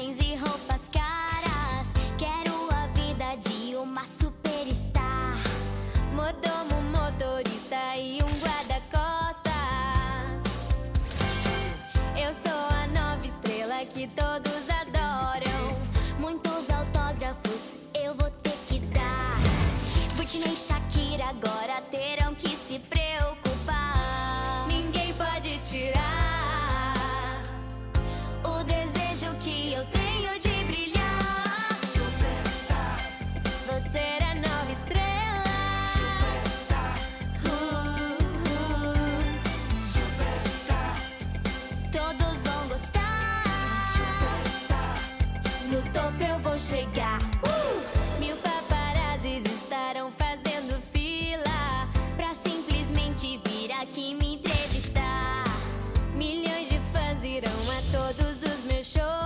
Viagens e roupas caras. Quero a vida de uma superstar. Mordomo, motorista e um guarda-costas. Eu sou a nova estrela que todos adoram. Muitos autógrafos eu vou ter que dar. Britney e Shakira agora terão que se preocupar. Ninguém pode tirar o desejo que eu tenho de brilhar. Superstar, Vou ser a nova estrela. superstar, superstar, Todos vão gostar. superstar. No topo eu vou chegar. Mil paparazzis estarão fazendo fila pra simplesmente vir aqui me entrevistar. Milhões de fãs irão a todos os meus shows.